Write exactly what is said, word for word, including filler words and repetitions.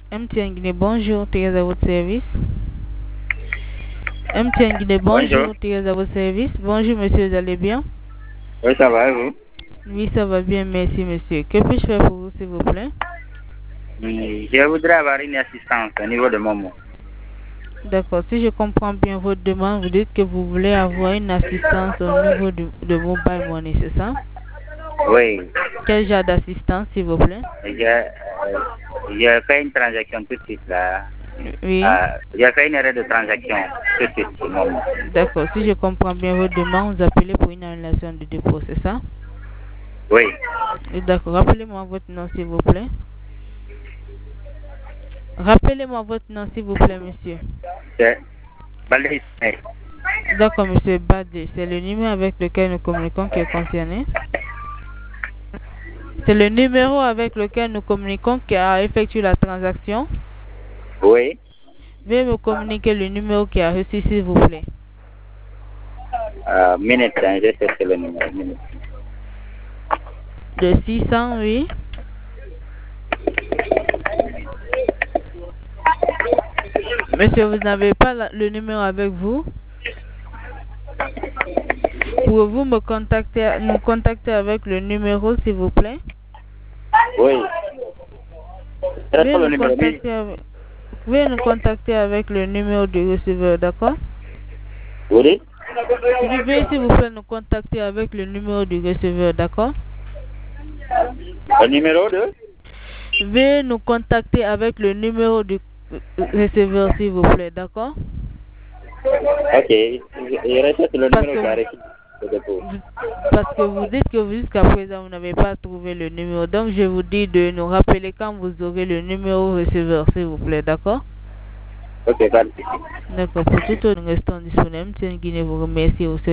M T N Guinée, bonjour, Thérèse à votre service. M T N Guinée, bonjour, bonjour. Thérèse à votre service. Bonjour monsieur, vous allez bien? Oui, ça va, et vous? Oui, ça va bien, merci monsieur. Que puis-je faire pour vous, s'il vous plaît? Je voudrais avoir une assistance au niveau de Momo. D'accord, si je comprends bien votre demande, vous dites que vous voulez avoir une assistance au niveau de, de Mobile Money, c'est ça? Oui. Quel genre d'assistance, s'il vous plaît? Je, euh, je fais une transaction tout de suite là. Oui. Euh, j'ai fait une erreur de transaction tout de suite au Momo. D'accord, si je comprends bien votre demande, vous appelez pour une annulation de dépôt, c'est ça? Oui. D'accord, rappelez-moi votre nom, s'il vous plaît. Rappelez-moi votre nom, s'il vous plaît, monsieur. C'est Balde. D'accord, monsieur Badé. C'est le numéro avec lequel nous communiquons qui est concerné. C'est le numéro avec lequel nous communiquons qui a effectué la transaction. Oui. Veuillez me communiquer le numéro qui a reçu, s'il vous plaît. Euh, minute, hein, je sais le numéro. Minute. De six cents, oui. Monsieur, vous n'avez pas la, le numéro avec vous? Pouvez-vous me contacter, nous contacter avec le numéro, s'il vous plaît? Oui. Veuillez Le nous, numéro contacter avec, veuillez nous contacter avec le numéro du receveur, d'accord? Oui. Veuillez, s'il vous plaît, nous contacter avec le numéro du receveur, d'accord? Le numéro de? Veuillez nous contacter avec le numéro du receveur, s'il vous plaît, d'accord? Ok. Je répète le Parce numéro que, qui a reçu le dépôt. parce que vous dites que jusqu'à présent, vous n'avez pas trouvé le numéro. Donc, je vous dis de nous rappeler quand vous aurez le numéro receveur, s'il vous plaît, d'accord? Ok, pas de souci. D'accord. Pour tout autre, nous restons disponibles. M T N Guinée vous remercie aussi.